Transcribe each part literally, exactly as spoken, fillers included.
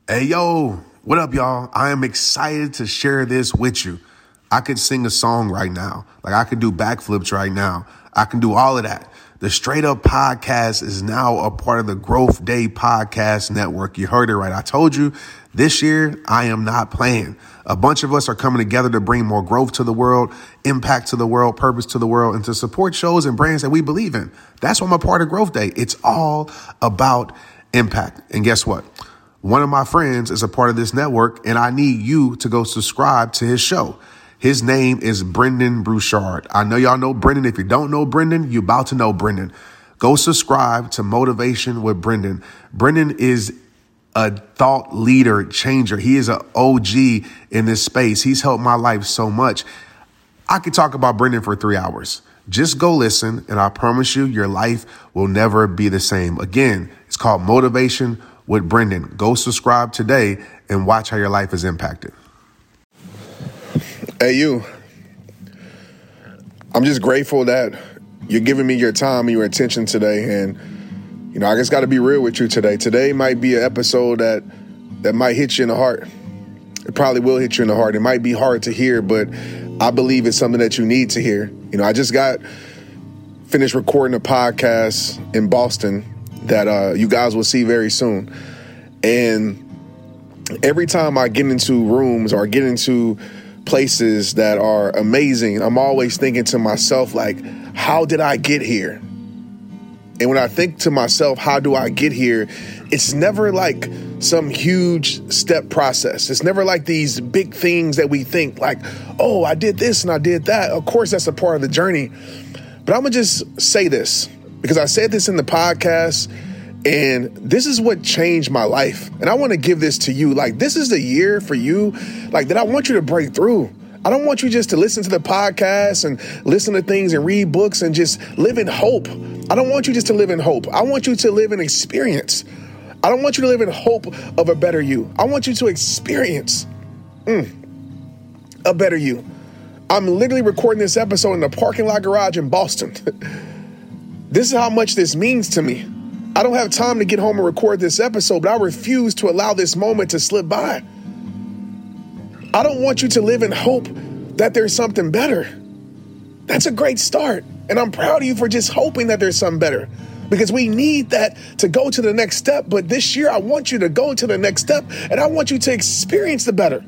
Hey, yo, what up, y'all? I am excited to share this with you. I could sing a song right now. Like I could do backflips right now. I can do all of that. The Straight Up Podcast is now a part of the Growth Day Podcast Network. You heard it right. I told you this year I am not playing. A bunch of us are coming together to bring more growth to the world, impact to the world, purpose to the world, and to support shows and brands that we believe in. That's why I'm a part of Growth Day. It's all about impact. And guess what? One of my friends is a part of this network, and I need you to go subscribe to his show. His name is Brendan Brouchard. I know y'all know Brendan. If you don't know Brendan, you're about to know Brendan. Go subscribe to Motivation with Brendan. Brendan is a thought leader changer. He is an O G in this space. He's helped my life so much. I could talk about Brendan for three hours. Just go listen, and I promise you, your life will never be the same. Again, it's called Motivation with Brendan. Go subscribe today and watch how your life is impacted. Hey, you. I'm just grateful that you're giving me your time and your attention today. And, you know, I just got to be real with you today. Today might be an episode that that might hit you in the heart. It probably will hit you in the heart. It might be hard to hear, but I believe it's something that you need to hear. You know, I just got finished recording a podcast in Boston that uh, you guys will see very soon. And every time I get into rooms or get into places that are amazing, I'm always thinking to myself, like, how did I get here? And when I think to myself, how do I get here? It's never like some huge step process. It's never like these big things that we think like, oh, I did this and I did that. Of course, that's a part of the journey. But I'm going to just say this because I said this in the podcast, and this is what changed my life. And I want to give this to you. Like, this is the year for you, like, that I want you to break through. I don't want you just to listen to the podcast and listen to things and read books and just live in hope. I don't want you just to live in hope. I want you to live in experience. I don't want you to live in hope of a better you. I want you to experience mm, a better you. I'm literally recording this episode in the parking lot garage in Boston. This is how much this means to me. I don't have time to get home and record this episode, but I refuse to allow this moment to slip by. I don't want you to live in hope that there's something better. That's a great start. And I'm proud of you for just hoping that there's something better, because we need that to go to the next step. But this year, I want you to go to the next step, and I want you to experience the better.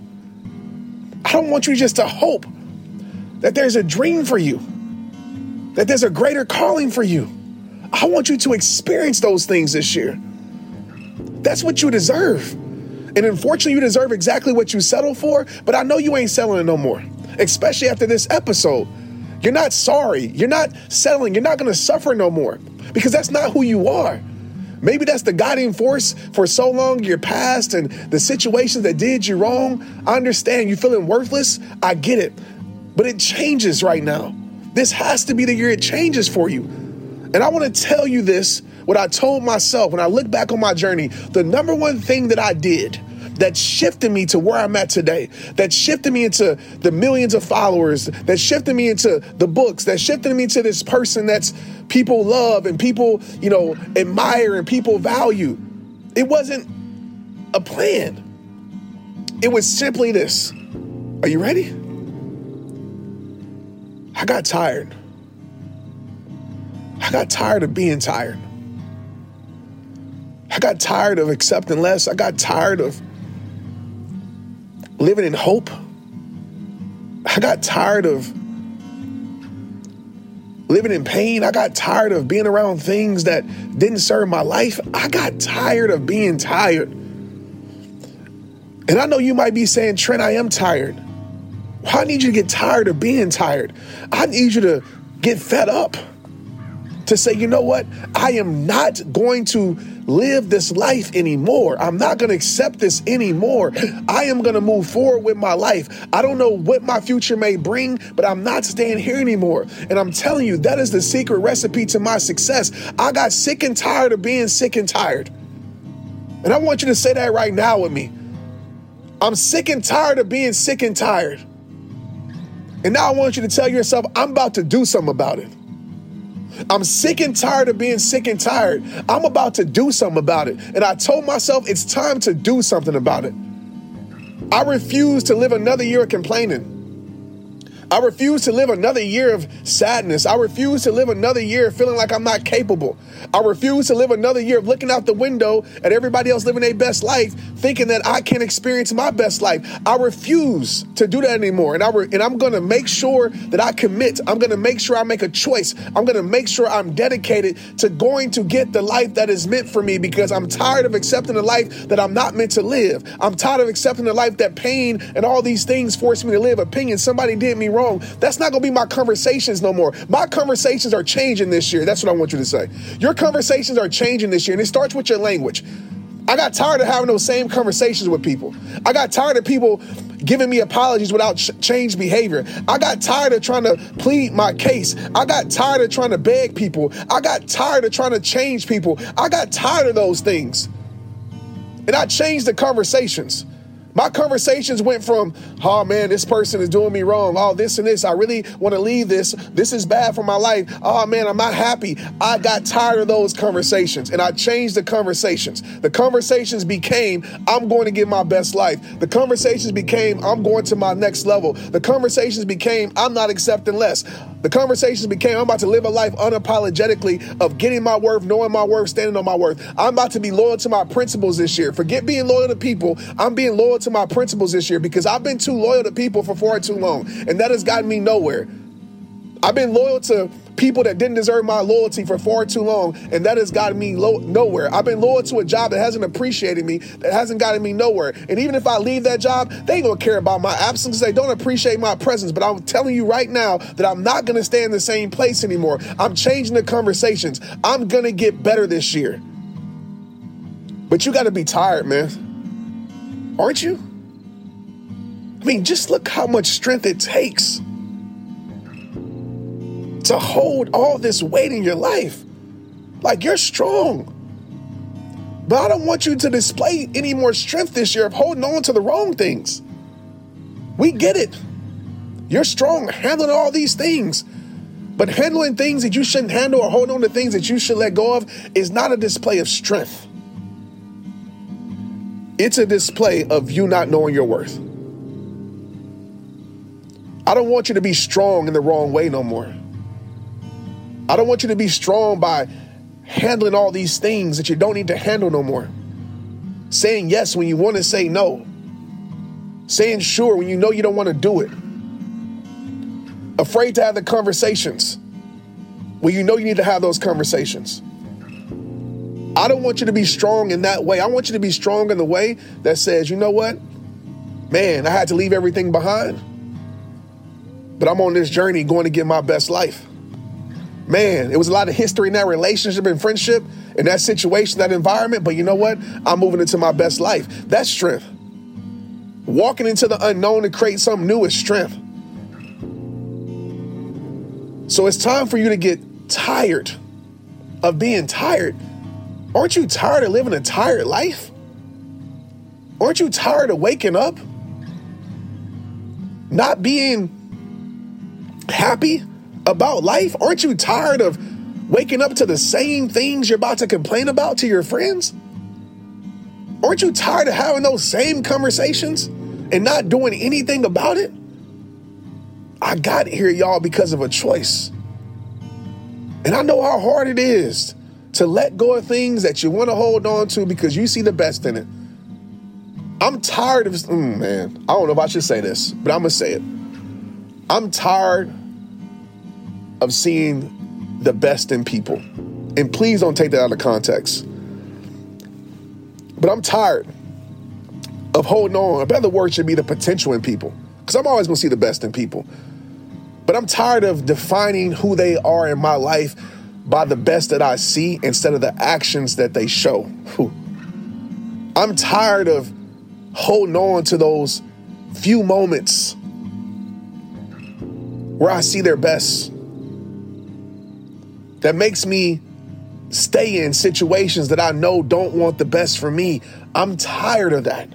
I don't want you just to hope that there's a dream for you, that there's a greater calling for you. I want you to experience those things this year. That's what you deserve. And unfortunately, you deserve exactly what you settle for, but I know you ain't settling it no more, especially after this episode. You're not sorry. You're not settling. You're not going to suffer no more, because that's not who you are. Maybe that's the guiding force for so long, your past and the situations that did you wrong. I understand you feeling worthless. I get it. But it changes right now. This has to be the year it changes for you. And I want to tell you this, what I told myself when I look back on my journey. The number one thing that I did that shifted me to where I'm at today, that shifted me into the millions of followers, that shifted me into the books, that shifted me to this person that's people love and people, you know, admire and people value. It wasn't a plan. It was simply this. Are you ready? I got tired. I got tired of being tired. I got tired of accepting less. I got tired of living in hope. I got tired of living in pain. I got tired of being around things that didn't serve my life. I got tired of being tired. And I know you might be saying, Trent, I am tired. Well, I need you to get tired of being tired. I need you to get fed up. To say, you know what? I am not going to live this life anymore. I'm not going to accept this anymore. I am going to move forward with my life. I don't know what my future may bring, but I'm not staying here anymore. And I'm telling you, that is the secret recipe to my success. I got sick and tired of being sick and tired. And I want you to say that right now with me. I'm sick and tired of being sick and tired. And now I want you to tell yourself, I'm about to do something about it. I'm sick and tired of being sick and tired. I'm about to do something about it. And I told myself it's time to do something about it. I refuse to live another year of complaining. I refuse to live another year of sadness. I refuse to live another year of feeling like I'm not capable. I refuse to live another year of looking out the window at everybody else living their best life, thinking that I can't experience my best life. I refuse to do that anymore. And, I re- and I'm going to make sure that I commit. I'm going to make sure I make a choice. I'm going to make sure I'm dedicated to going to get the life that is meant for me, because I'm tired of accepting the life that I'm not meant to live. I'm tired of accepting the life that pain and all these things force me to live. Opinion, somebody did me wrong. That's not going to be my conversations no more. My conversations are changing this year. That's what I want you to say. Your conversations are changing this year, and it starts with your language. I got tired of having those same conversations with people. I got tired of people giving me apologies without ch- change behavior. I got tired of trying to plead my case. I got tired of trying to beg people. I got tired of trying to change people. I got tired of those things. And I changed the conversations. My conversations went from, oh man, this person is doing me wrong. Oh, this and this. I really want to leave this. This is bad for my life. Oh man, I'm not happy. I got tired of those conversations, and I changed the conversations. The conversations became, I'm going to give my best life. The conversations became, I'm going to my next level. The conversations became, I'm not accepting less. The conversations became, I'm about to live a life unapologetically of getting my worth, knowing my worth, standing on my worth. I'm about to be loyal to my principles this year. Forget being loyal to people. I'm being loyal to my principles this year, because I've been too loyal to people for far too long, and that has gotten me nowhere. I've been loyal to people that didn't deserve my loyalty for far too long, and that has gotten me lo- nowhere. I've been loyal to a job that hasn't appreciated me, that hasn't gotten me nowhere. And even if I leave that job, they ain't gonna care about my absence. They don't appreciate my presence. But I'm telling you right now that I'm not gonna stay in the same place anymore. I'm changing the conversations. I'm gonna get better this year. But you gotta be tired, man. Aren't you? I mean, just look how much strength it takes to hold all this weight in your life. Like, you're strong. But I don't want you to display any more strength this year of holding on to the wrong things. We get it. You're strong handling all these things. But handling things that you shouldn't handle or holding on to things that you should let go of is not a display of strength. It's a display of you not knowing your worth. I don't want you to be strong in the wrong way no more. I don't want you to be strong by handling all these things that you don't need to handle no more. Saying yes when you want to say no. Saying sure when you know you don't want to do it. Afraid to have the conversations when you know you need to have those conversations. I don't want you to be strong in that way. I want you to be strong in the way that says, you know what? Man, I had to leave everything behind, but I'm on this journey going to get my best life. Man, it was a lot of history in that relationship and friendship, in that situation, that environment, but you know what? I'm moving into my best life. That's strength. Walking into the unknown to create something new is strength. So it's time for you to get tired of being tired. Aren't you tired of living a tired life? Aren't you tired of waking up? Not being happy about life? Aren't you tired of waking up to the same things you're about to complain about to your friends? Aren't you tired of having those same conversations and not doing anything about it? I got here, y'all, because of a choice. And I know how hard it is to let go of things that you want to hold on to because you see the best in it. I'm tired of, mm, man, I don't know if I should say this, but I'm going to say it. I'm tired of seeing the best in people. And please don't take that out of context. But I'm tired of holding on. A better word should be the potential in people, because I'm always going to see the best in people. But I'm tired of defining who they are in my life by the best that I see instead of the actions that they show. Whew. I'm tired of holding on to those few moments where I see their best. That makes me stay in situations that I know don't want the best for me. I'm tired of that.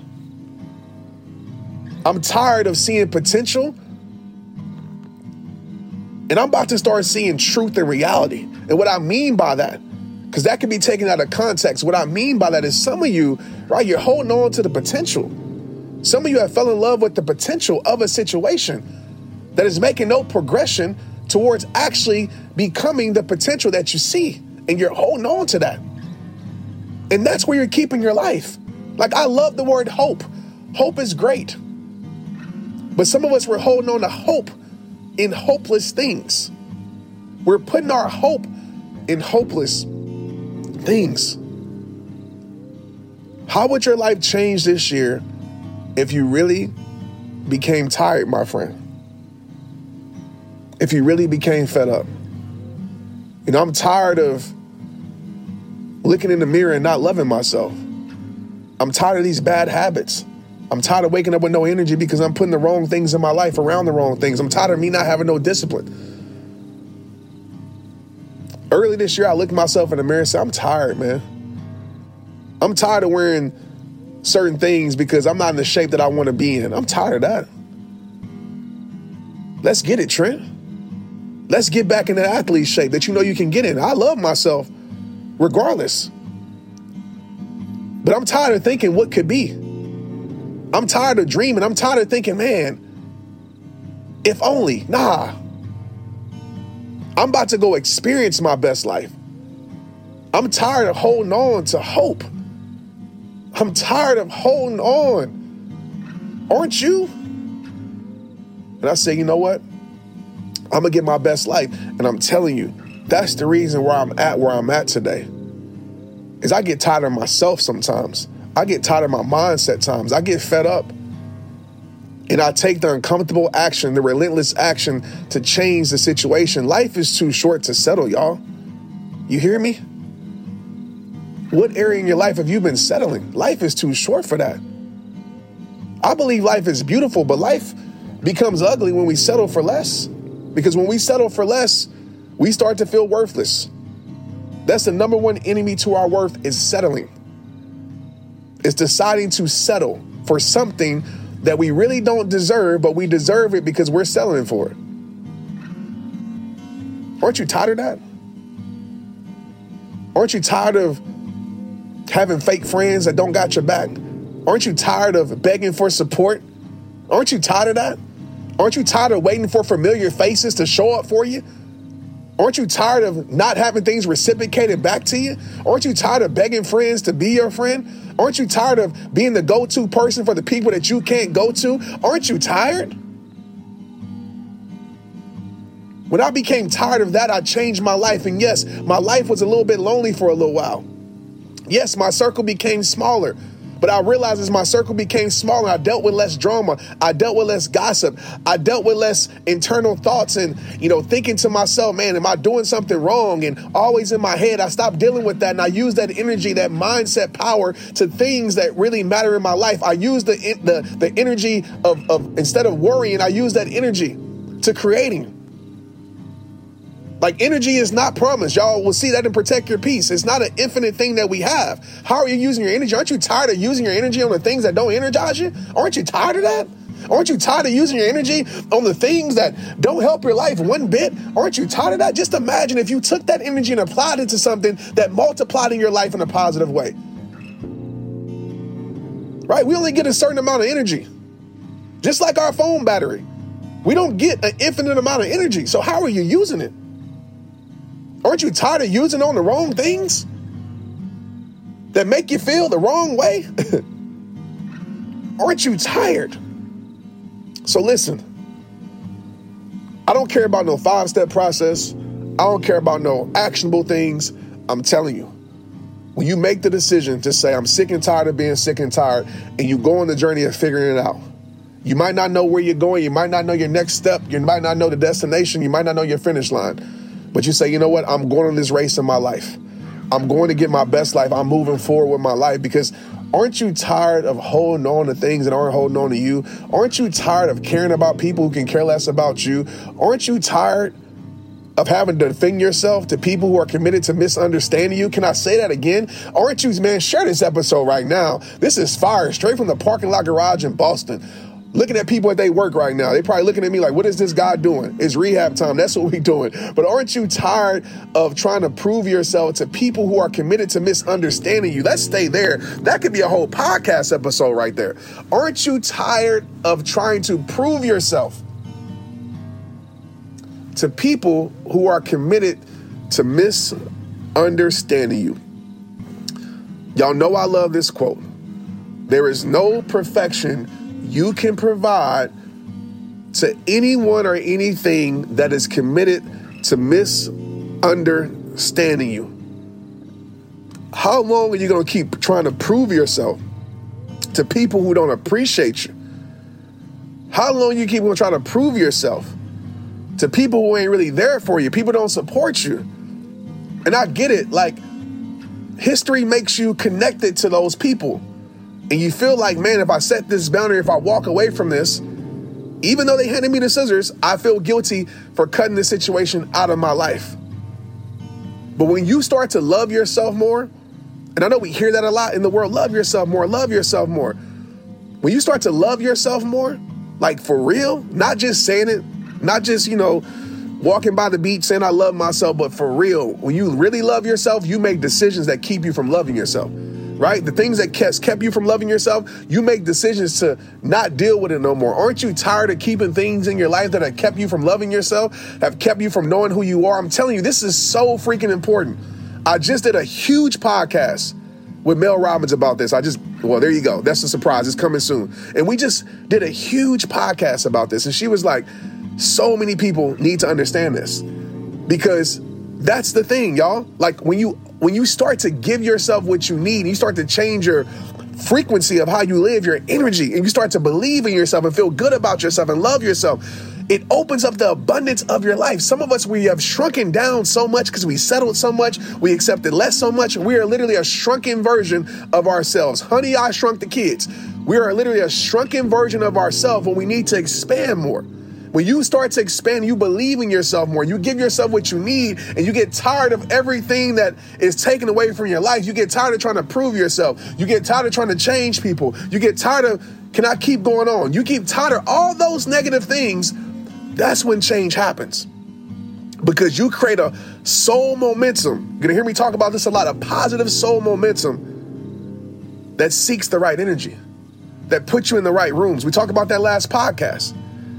I'm tired of seeing potential And I'm about to start seeing truth and reality. And what I mean by that, because that can be taken out of context. What I mean by that is some of you, right, you're holding on to the potential. Some of you have fell in love with the potential of a situation that is making no progression towards actually becoming the potential that you see. And you're holding on to that. And that's where you're keeping your life. Like, I love the word hope. Hope is great. But some of us, we're holding on to hope in hopeless things. We're putting our hope in hopeless things. How would your life change this year if you really became tired, my friend? If you really became fed up? You know, I'm tired of looking in the mirror and not loving myself. I'm tired of these bad habits. I'm tired of waking up with no energy because I'm putting the wrong things in my life around the wrong things. I'm tired of me not having no discipline. Early this year, I looked at myself in the mirror and said, I'm tired, man. I'm tired of wearing certain things because I'm not in the shape that I want to be in. I'm tired of that. Let's get it, Trent. Let's get back in the athlete shape that you know you can get in. I love myself regardless. But I'm tired of thinking what could be. I'm tired of dreaming. I'm tired of thinking, man, if only. Nah. I'm about to go experience my best life. I'm tired of holding on to hope. I'm tired of holding on. Aren't you? And I say, you know what? I'm going to get my best life. And I'm telling you, that's the reason where I'm at where I'm at today. Is I get tired of myself sometimes. I get tired of my mindset times. I get fed up. And I take the uncomfortable action, the relentless action to change the situation. Life is too short to settle, y'all. You hear me? What area in your life have you been settling? Life is too short for that. I believe life is beautiful, but life becomes ugly when we settle for less. Because when we settle for less, we start to feel worthless. That's the number one enemy to our worth, is settling. It's deciding to settle for something that we really don't deserve, but we deserve it because we're settling for it. Aren't you tired of that? Aren't you tired of having fake friends that don't got your back? Aren't you tired of begging for support? Aren't you tired of that? Aren't you tired of waiting for familiar faces to show up for you? Aren't you tired of not having things reciprocated back to you? Aren't you tired of begging friends to be your friend? Aren't you tired of being the go-to person for the people that you can't go to? Aren't you tired? When I became tired of that, I changed my life. And yes, my life was a little bit lonely for a little while. Yes, my circle became smaller. But I realized as my circle became smaller, I dealt with less drama. I dealt with less gossip. I dealt with less internal thoughts and, you know, thinking to myself, man, am I doing something wrong? And always in my head, I stopped dealing with that. And I used that energy, that mindset power to things that really matter in my life. I used the the, the energy of, of, instead of worrying, I used that energy to creating. Like, energy is not promised. Y'all will see that in Protect Your Peace. It's not an infinite thing that we have. How are you using your energy? Aren't you tired of using your energy on the things that don't energize you? Aren't you tired of that? Aren't you tired of using your energy on the things that don't help your life one bit? Aren't you tired of that? Just imagine if you took that energy and applied it to something that multiplied in your life in a positive way. Right? We only get a certain amount of energy. Just like our phone battery. We don't get an infinite amount of energy. So how are you using it? Aren't you tired of using it on the wrong things that make you feel the wrong way? Aren't you tired? So listen, I don't care about no five-step process. I don't care about no actionable things. I'm telling you, when you make the decision to say, I'm sick and tired of being sick and tired, and you go on the journey of figuring it out, you might not know where you're going. You might not know your next step. You might not know the destination. You might not know your finish line. But you say, you know what? I'm going on this race in my life. I'm going to get my best life. I'm moving forward with my life. Because aren't you tired of holding on to things that aren't holding on to you? Aren't you tired of caring about people who can care less about you? Aren't you tired of having to defend yourself to people who are committed to misunderstanding you? Can I say that again? Aren't you, man, share this episode right now. This is fire, straight from the parking lot garage in Boston. Looking at people at their work right now. They probably looking at me like, what is this guy doing? It's rehab time. That's what we doing. But aren't you tired of trying to prove yourself to people who are committed to misunderstanding you? Let's stay there. That could be a whole podcast episode right there. Aren't you tired of trying to prove yourself to people who are committed to misunderstanding you? Y'all know I love this quote. There is no perfection you can provide to anyone or anything that is committed to misunderstanding you. How long are you going to keep trying to prove yourself to people who don't appreciate you? How long are you keep going to try to prove yourself to people who ain't really there for you? People don't support you. And I get it. Like, history makes you connected to those people. And you feel like, man, if I set this boundary, if I walk away from this, even though they handed me the scissors, I feel guilty for cutting this situation out of my life. But when you start to love yourself more, and I know we hear that a lot in the world, love yourself more, love yourself more. When you start to love yourself more, like for real, not just saying it, not just, you know, walking by the beach saying I love myself, but for real, when you really love yourself, you make decisions that keep you from loving yourself. Right? The things that kept you from loving yourself, you make decisions to not deal with it no more. Aren't you tired of keeping things in your life that have kept you from loving yourself, have kept you from knowing who you are? I'm telling you, this is so freaking important. I just did a huge podcast with Mel Robbins about this. I just, well, there you go. That's a surprise. It's coming soon. And we just did a huge podcast about this. And she was like, so many people need to understand this, because that's the thing, y'all. Like when you when you start to give yourself what you need, and you start to change your frequency of how you live, your energy, and you start to believe in yourself and feel good about yourself and love yourself, it opens up the abundance of your life. Some of us, we have shrunken down so much because we settled so much, we accepted less so much. We are literally a shrunken version of ourselves. Honey, I Shrunk the Kids. We are literally a shrunken version of ourselves when we need to expand more. When you start to expand, you believe in yourself more, you give yourself what you need, and you get tired of everything that is taken away from your life. You get tired of trying to prove yourself. You get tired of trying to change people. You get tired of, can I keep going on? You keep tired of all those negative things. That's when change happens. Because you create a soul momentum. You're going to hear me talk about this a lot, a positive soul momentum that seeks the right energy, that puts you in the right rooms. We talked about that last podcast.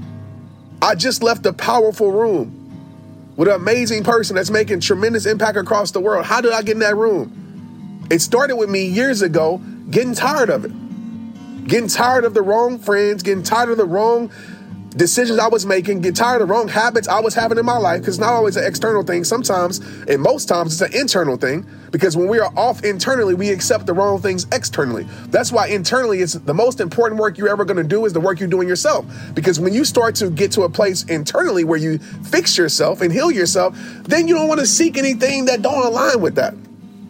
I just left a powerful room with an amazing person that's making tremendous impact across the world. How did I get in that room? It started with me years ago, getting tired of it. Getting tired of the wrong friends, getting tired of the wrong decisions I was making, get tired of the wrong habits I was having in my life, because it's not always an external thing. Sometimes, and most times, it's an internal thing, because when we are off internally, we accept the wrong things externally. That's why internally, it's the most important work you're ever going to do is the work you're doing yourself. Because when you start to get to a place internally where you fix yourself and heal yourself, then you don't want to seek anything that don't align with that.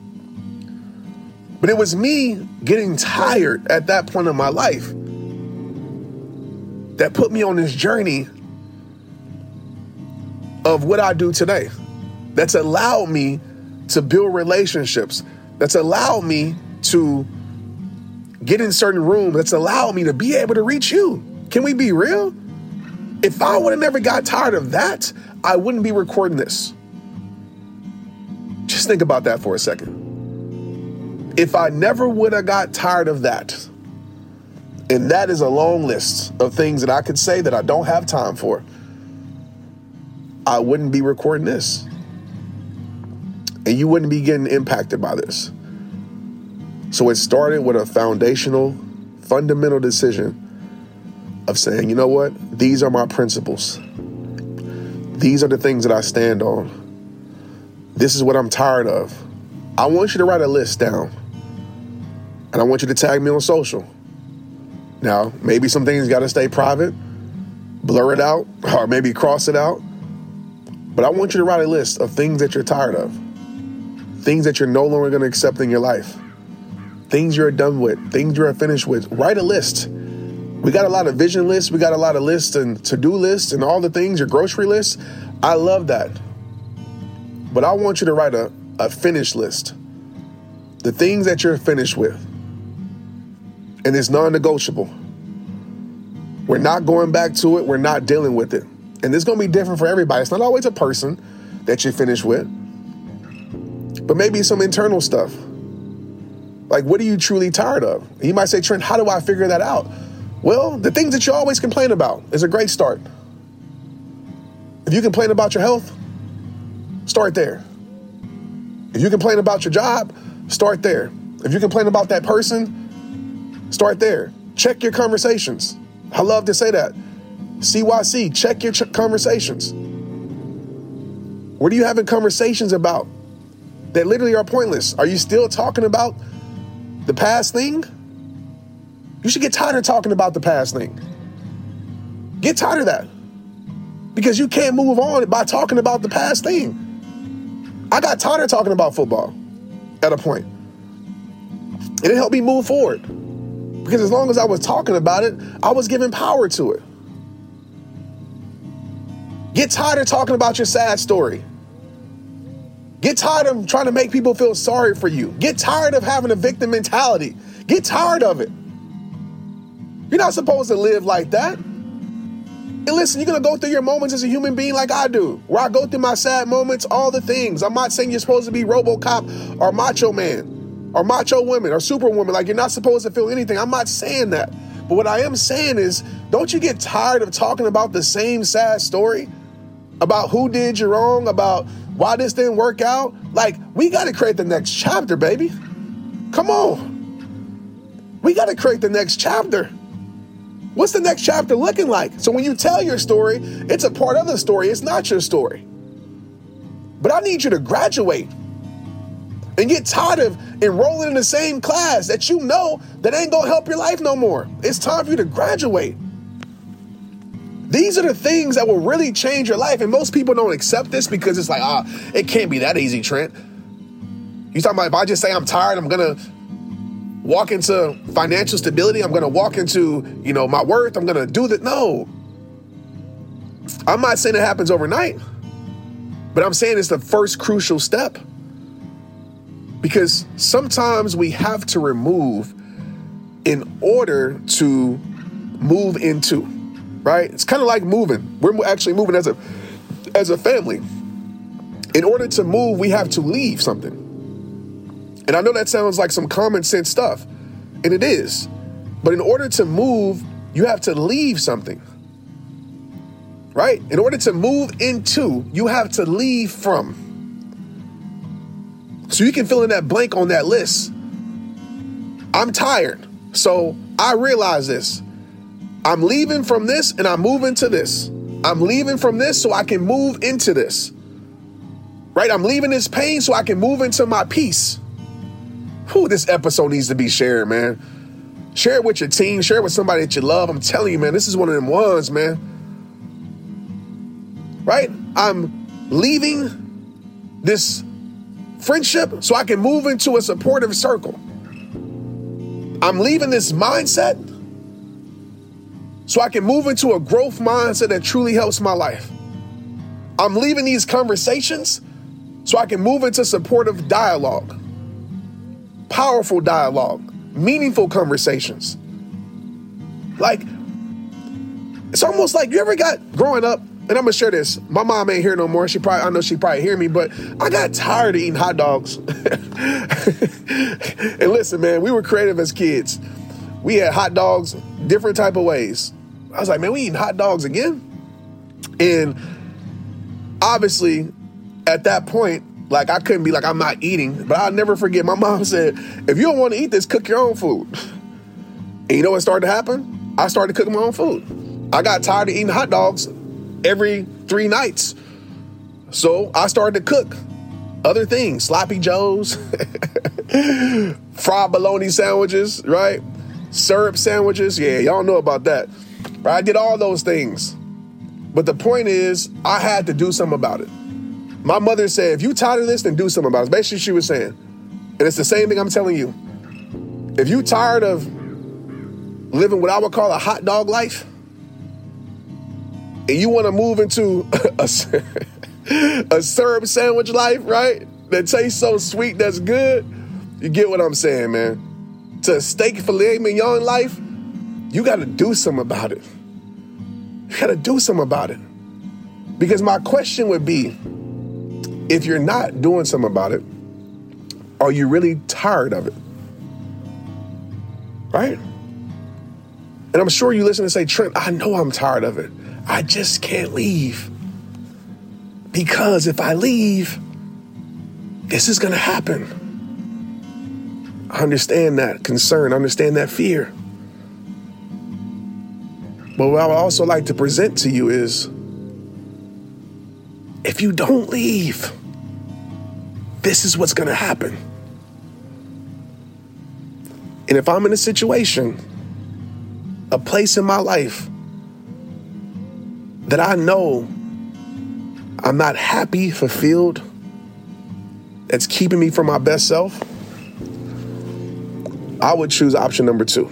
But it was me getting tired at that point in my life that put me on this journey of what I do today. That's allowed me to build relationships. That's allowed me to get in certain rooms. That's allowed me to be able to reach you. Can we be real? If I would have never got tired of that, I wouldn't be recording this. Just think about that for a second. If I never would have got tired of that, and that is a long list of things that I could say that I don't have time for, I wouldn't be recording this. And you wouldn't be getting impacted by this. So it started with a foundational, fundamental decision of saying, you know what? These are my principles. These are the things that I stand on. This is what I'm tired of. I want you to write a list down. And I want you to tag me on social. Now, maybe some things got to stay private, blur it out, or maybe cross it out. But I want you to write a list of things that you're tired of, things that you're no longer going to accept in your life, things you're done with, things you're finished with. Write a list. We got a lot of vision lists. We got a lot of lists and to-do lists and all the things, your grocery lists. I love that. But I want you to write a, a finish list, the things that you're finished with. And it's non-negotiable. We're not going back to it. We're not dealing with it. And this is going to be different for everybody. It's not always a person that you finish with, but maybe some internal stuff. Like, what are you truly tired of? You might say, Trent, how do I figure that out? Well, the things that you always complain about is a great start. If you complain about your health, start there. If you complain about your job, start there. If you complain about that person, start there. Check your conversations. I love to say that. C Y C, check your ch- conversations. What are you having conversations about that literally are pointless? Are you still talking about the past thing? You should get tired of talking about the past thing. Get tired of that. Because you can't move on by talking about the past thing. I got tired of talking about football at a point. And it helped me move forward. Because as long as I was talking about it, I was giving power to it. Get tired of talking about your sad story. Get tired of trying to make people feel sorry for you. Get tired of having a victim mentality. Get tired of it. You're not supposed to live like that. And listen, you're going to go through your moments as a human being like I do, where I go through my sad moments, all the things. I'm not saying you're supposed to be RoboCop or Macho Man or Macho Woman or Superwoman. Like, you're not supposed to feel anything. I'm not saying that. But what I am saying is, don't you get tired of talking about the same sad story? About who did you wrong? About why this didn't work out? Like, we got to create the next chapter, baby. Come on. We got to create the next chapter. What's the next chapter looking like? So when you tell your story, it's a part of the story. It's not your story. But I need you to graduate and get tired of enrolling in the same class that you know that ain't going to help your life no more. It's time for you to graduate. These are the things that will really change your life. And most people don't accept this because it's like, ah, it can't be that easy, Trent. You talking about if I just say I'm tired, I'm going to walk into financial stability. I'm going to walk into, you know, my worth. I'm going to do that. No, I'm not saying it happens overnight, but I'm saying it's the first crucial step, because sometimes we have to remove in order to move into, right? It's kind of like moving. We're actually moving as a, as a family. In order to move, we have to leave something. And I know that sounds like some common sense stuff, and it is. But in order to move, you have to leave something, right? In order to move into, you have to leave from. So you can fill in that blank on that list. I'm tired, so I realize this. I'm leaving from this and I'm moving to this. I'm leaving from this so I can move into this, right? I'm leaving this pain so I can move into my peace. Whew, this episode needs to be shared, man. Share it with your team. Share it with somebody that you love. I'm telling you, man, this is one of them ones, man. Right? I'm leaving this friendship so I can move into a supportive circle. I'm leaving this mindset so I can move into a growth mindset that truly helps my life. I'm leaving these conversations so I can move into supportive dialogue. Powerful dialogue, meaningful conversations. Like, it's almost like, you ever got, growing up, and I'm gonna share this. My mom ain't here no more. She probably, I know she probably hear me, but I got tired of eating hot dogs. And listen, man, we were creative as kids. We had hot dogs different type of ways. I was like, man, we eating hot dogs again? And obviously, at that point, like, I couldn't be like, I'm not eating, but I'll never forget. My mom said, if you don't want to eat this, cook your own food. And you know what started to happen? I started cooking my own food. I got tired of eating hot dogs every three nights. So I started to cook other things, sloppy joes, fried bologna sandwiches, right? Syrup sandwiches. Yeah, y'all know about that. Right? I did all those things. But the point is, I had to do something about it. My mother said, if you tired of this, then do something about it. Basically, she was saying, and it's the same thing I'm telling you. If you tired of living what I would call a hot dog life, and you want to move into a, a syrup sandwich life, right? That tastes so sweet, that's good. You get what I'm saying, man. To a steak filet mignon life, you got to do something about it. You got to do something about it. Because my question would be, if you're not doing something about it, are you really tired of it? Right? And I'm sure you listen and say, Trent, I know I'm tired of it. I just can't leave. Because if I leave, this is going to happen. I understand that concern. I understand that fear. But what I would also like to present to you is, if you don't leave, this is what's going to happen. And if I'm in a situation, a place in my life that I know I'm not happy, fulfilled, that's keeping me from my best self, I would choose option number two.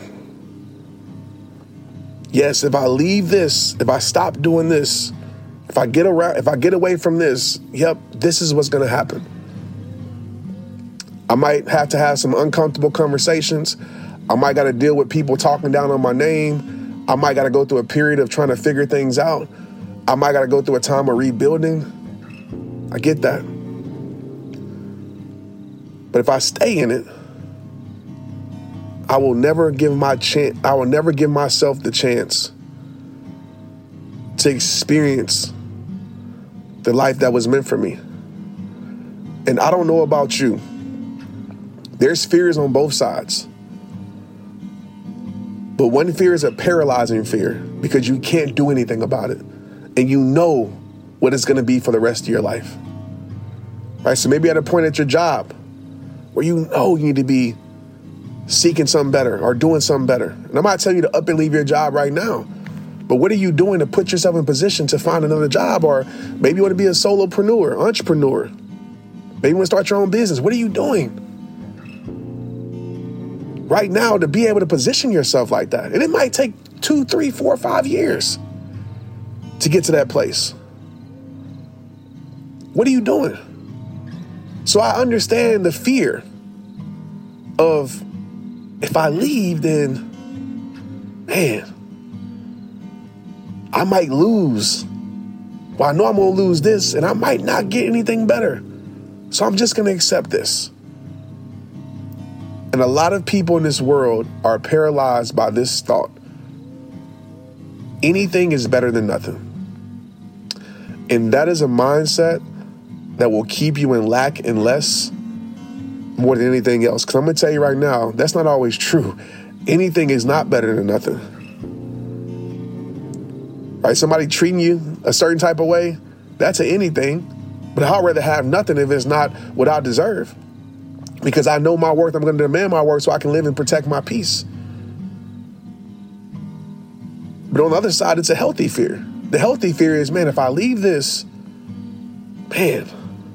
Yes, if I leave this, if I stop doing this, if I get around, if I get away from this, yep, this is what's going to happen. I might have to have some uncomfortable conversations. I might got to deal with people talking down on my name. I might got to go through a period of trying to figure things out. I might got to go through a time of rebuilding. I get that. But if I stay in it, I will never give my chance. I will never give myself the chance to experience the life that was meant for me. And I don't know about you. There's fears on both sides. But one fear is a paralyzing fear because you can't do anything about it. And you know what it's going to be for the rest of your life. Right? So maybe at a point at your job where you know you need to be seeking something better or doing something better. And I'm not telling you to up and leave your job right now. But what are you doing to put yourself in position to find another job? Or maybe you want to be a solopreneur, entrepreneur. Maybe you want to start your own business. What are you doing right now to be able to position yourself like that? And it might take two, three, four, five years to get to that place. What are you doing? So I understand the fear of, if I leave, then, man, I might lose. Well, I know I'm going to lose this, and I might not get anything better. So I'm just going to accept this. And a lot of people in this world are paralyzed by this thought. Anything is better than nothing. And that is a mindset that will keep you in lack and less more than anything else. Because I'm going to tell you right now, that's not always true. Anything is not better than nothing. Right? Somebody treating you a certain type of way, that's a anything. But I'd rather have nothing if it's not what I deserve. Because I know my worth, I'm going to demand my worth so I can live and protect my peace. But on the other side, it's a healthy fear. The healthy fear is, man, if I leave this, man,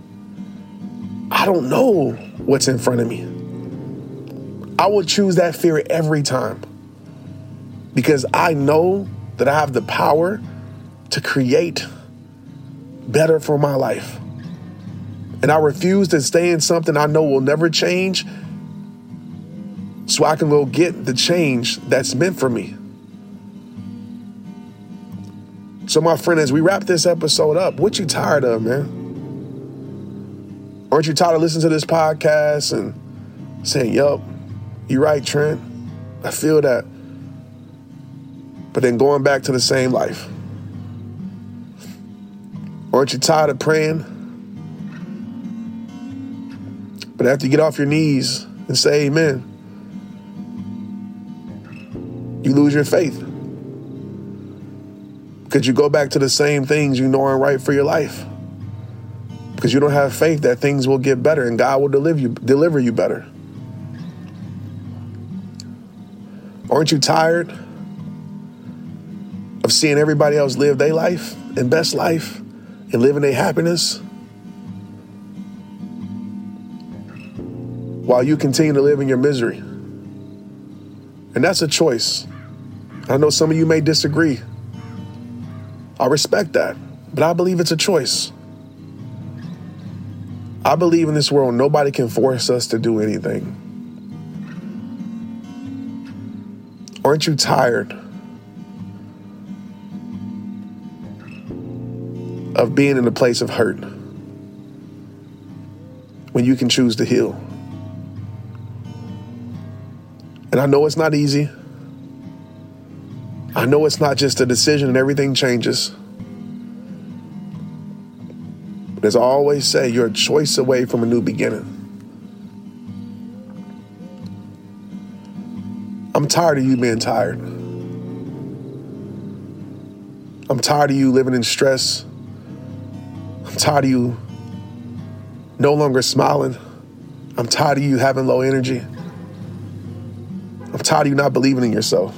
I don't know what's in front of me. I will choose that fear every time because I know that I have the power to create better for my life. And I refuse to stay in something I know will never change so I can go get the change that's meant for me. So my friend, as we wrap this episode up, what you tired of, man? Aren't you tired of listening to this podcast and saying, yup, you're right, Trent, I feel that. But then going back to the same life. Aren't you tired of praying? But after you get off your knees and say amen, you lose your faith. Because you go back to the same things you know aren't right for your life. Because you don't have faith that things will get better and God will deliver you, deliver you better. Aren't you tired of seeing everybody else live their life and best life and living their happiness while you continue to live in your misery? And that's a choice. I know some of you may disagree. I respect that, but I believe it's a choice. I believe in this world, nobody can force us to do anything. Aren't you tired of being in a place of hurt when you can choose to heal. And I know it's not easy. I know it's not just a decision and everything changes. But as I always say, you're a choice away from a new beginning. I'm tired of you being tired. I'm tired of you living in stress. I'm tired of you no longer smiling. I'm tired of you having low energy. I'm tired of you not believing in yourself.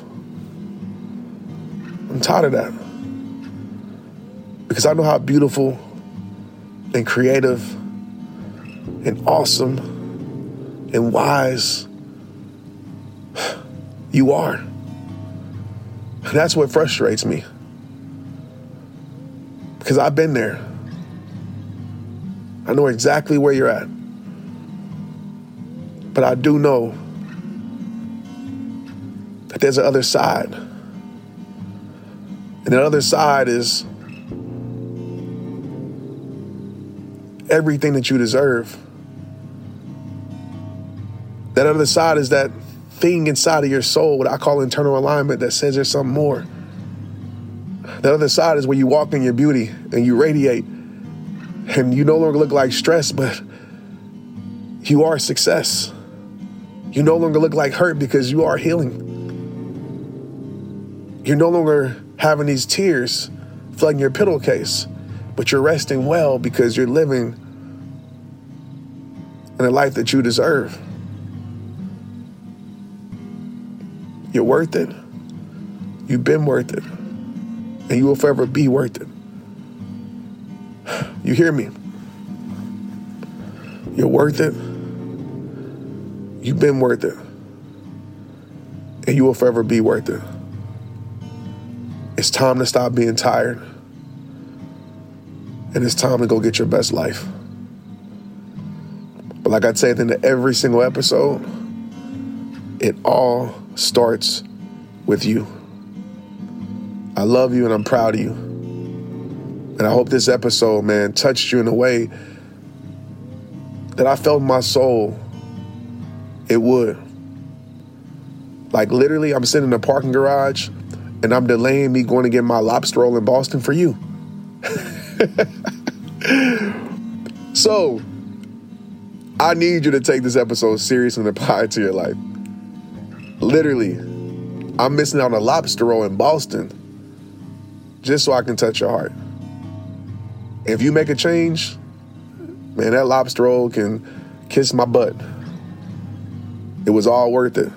I'm tired of that. Because I know how beautiful and creative and awesome and wise you are. And that's what frustrates me. Because I've been there. I know exactly where you're at. But I do know that there's an other side. And the other side is everything that you deserve. That other side is that thing inside of your soul, what I call internal alignment, that says there's something more. The other side is where you walk in your beauty and you radiate and you no longer look like stress, but you are success. You no longer look like hurt because you are healing. You're no longer having these tears flooding your pillowcase, but you're resting well because you're living in a life that you deserve. You're worth it. You've been worth it. And you will forever be worth it. You hear me? You're worth it. You've been worth it. And you will forever be worth it. It's time to stop being tired. And it's time to go get your best life. But like I say at the end of every single episode, it all starts with you. I love you and I'm proud of you. And I hope this episode, man, touched you in a way that I felt in my soul it would. Like literally, I'm sitting in a parking garage and I'm delaying me going to get my lobster roll in Boston for you. So, I need you to take this episode serious and apply it to your life. Literally, I'm missing out on a lobster roll in Boston just so I can touch your heart. If you make a change, man, that lobster roll can kiss my butt. It was all worth it.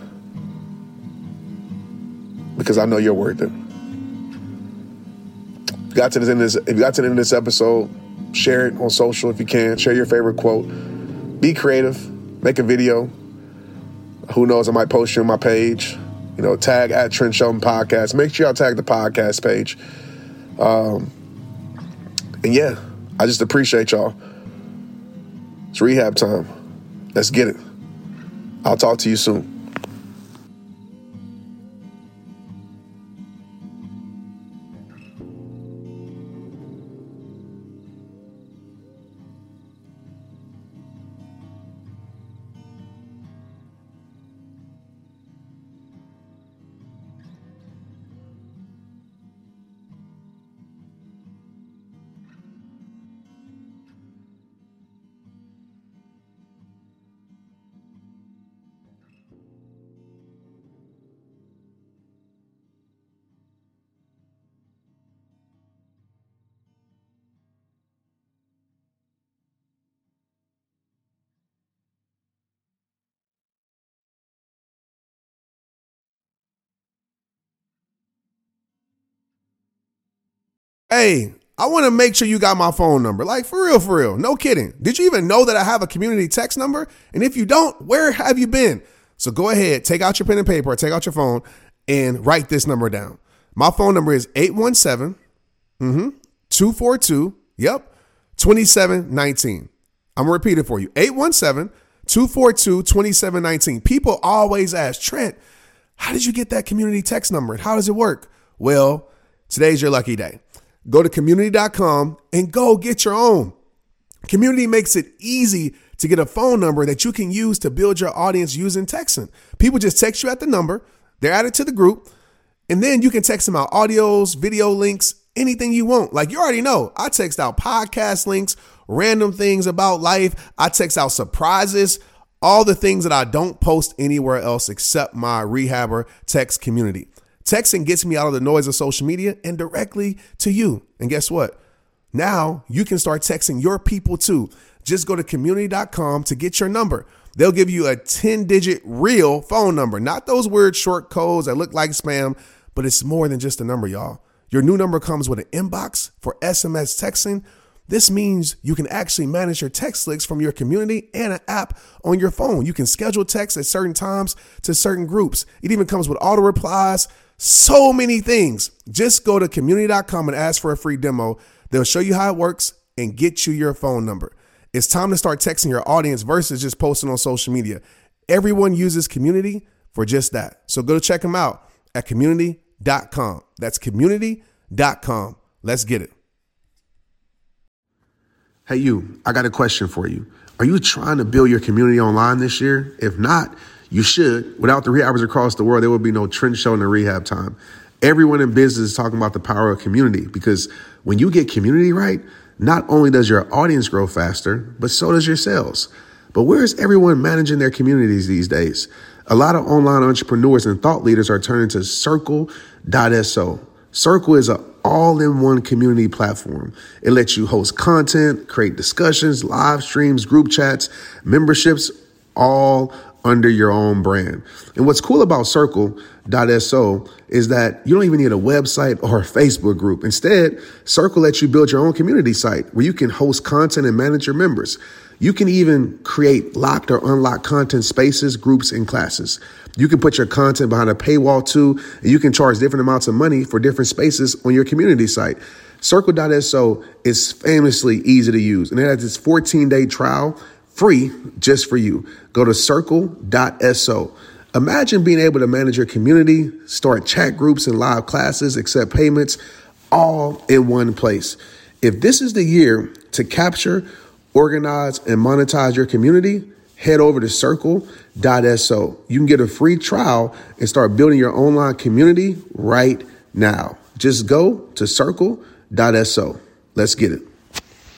Because I know you're worth it. If you got to the end of this, if you got to the end of this episode, share it on social if you can. Share your favorite quote. Be creative. Make a video. Who knows, I might post you on my page. You know, tag at Trent Shelton Podcast. Make sure y'all tag the podcast page. Um, and yeah, I just appreciate y'all. It's rehab time. Let's get it. I'll talk to you soon. Hey, I want to make sure you got my phone number. Like, for real, for real. No kidding. Did you even know that I have a community text number? And if you don't, where have you been? So go ahead, take out your pen and paper, or take out your phone, and write this number down. My phone number is eight one seven, two four two, yep, two seven one nine. I'm going to repeat it for you. eight one seven, two four two, two seven one nine. People always ask, Trent, how did you get that community text number? How does it work? Well, today's your lucky day. Go to community dot com and go get your own. Community makes it easy to get a phone number that you can use to build your audience using texting. People just text you at the number, they're added to the group, and then you can text them out audios, video links, anything you want. Like you already know, I text out podcast links, random things about life. I text out surprises, all the things that I don't post anywhere else except my Rehabber text community. Texting gets me out of the noise of social media and directly to you. And guess what? Now you can start texting your people too. Just go to community dot com to get your number. They'll give you a ten digit real phone number, not those weird short codes that look like spam, but it's more than just a number, y'all. Your new number comes with an inbox for S M S texting. This means you can actually manage your text lists from your community and an app on your phone. You can schedule texts at certain times to certain groups. It even comes with auto replies, so many things. Just go to community dot com and ask for a free demo. They'll show you how it works and get you your phone number. It's time to start texting your audience versus just posting on social media. Everyone uses Community for just that. So go to check them out at community dot com. That's community dot com. Let's get it. Hey, you, I got a question for you. Are you trying to build your community online this year? If not, you should. Without the rehabbers across the world, there would be no trend show in the rehab time. Everyone in business is talking about the power of community, because when you get community right, not only does your audience grow faster, but so does your sales. But where is everyone managing their communities these days? A lot of online entrepreneurs and thought leaders are turning to Circle dot so. Circle is an all-in-one community platform. It lets you host content, create discussions, live streams, group chats, memberships, all under your own brand. And what's cool about Circle dot so is that you don't even need a website or a Facebook group. Instead, Circle lets you build your own community site where you can host content and manage your members. You can even create locked or unlocked content spaces, groups, and classes. You can put your content behind a paywall too, and you can charge different amounts of money for different spaces on your community site. Circle dot so is famously easy to use, and it has its fourteen day trial free just for you. Go to Circle dot so. Imagine being able to manage your community, start chat groups and live classes, accept payments, all in one place. If this is the year to capture, organize, and monetize your community, head over to Circle dot so. You can get a free trial and start building your online community right now. Just go to Circle dot so. Let's get it.